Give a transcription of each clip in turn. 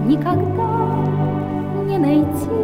никогда не найти.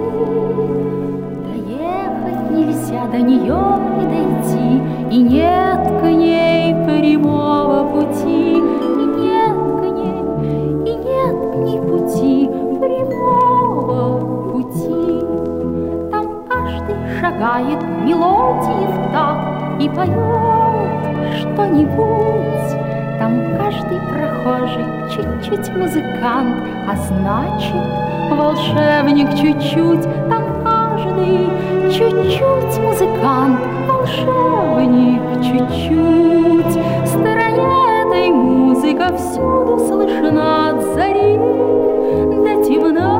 Доехать нельзя до нее и дойти, и нет к ней прямого пути, и нет к ней, и нет к ней пути, прямого пути. Там каждый шагает мелодии в такт и поет что-нибудь. Там каждый прохожий чуть-чуть музыкант, а значит, волшебник чуть-чуть. Там каждый чуть-чуть музыкант, волшебник чуть-чуть. В стороне этой музыка всюду слышна от зари до темна.